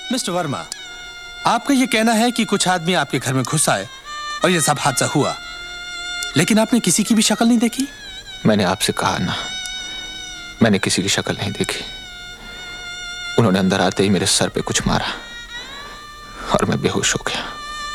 Mister Verma, आपका ये कहना है कि कुछ आदमी आपके घर में घुस आए और ये सब हादसा हुआ, लेकिन आपने किसी की भी शक्ल नहीं देखी? मैंने आपसे कहा ना, मैंने किसी की शक्ल नहीं देखी। उन्होंने अंदर आते ही मेरे सर पे कुछ मारा और मैं बेहोश हो गया।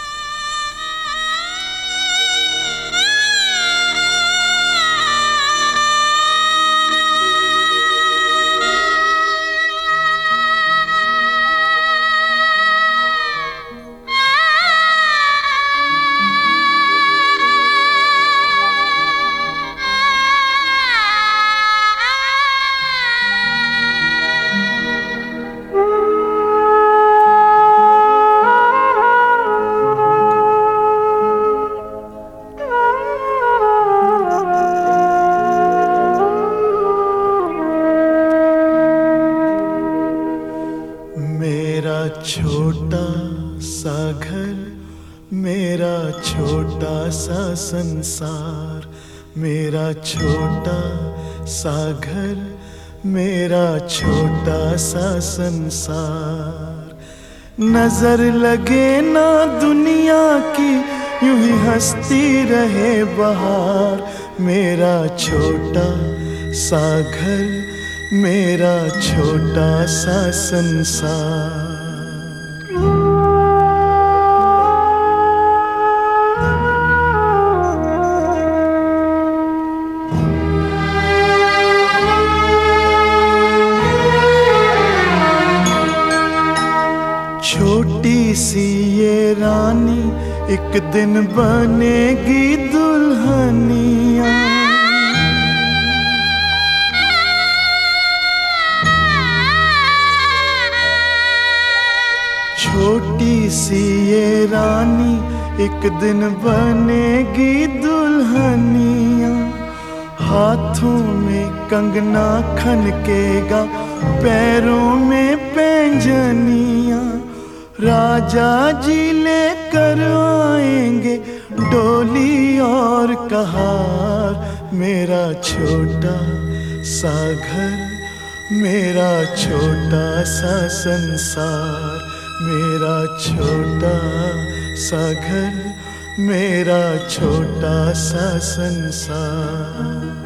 मेरा छोटा सा घर, मेरा छोटा सा संसार, मेरा छोटा सा घर, मेरा छोटा सा संसार। नजर लगे ना दुनिया की, यूं ही हंसती रहे बहार। मेरा छोटा सा घर, मेरा छोटा सा संसार। छोटी सी ये रानी एक दिन बनेगी दुल्हनिया। छोटी सी ये रानी एक दिन बनेगी दुल्हनिया। हाथों में कंगना खनकेगा, पैरों में पैंजनिया। राजा जी लेकर आएंगे डोली और कहार। मेरा छोटा सा घर, मेरा छोटा सा संसार। मेरा छोटा सा घर, मेरा छोटा सा संसार।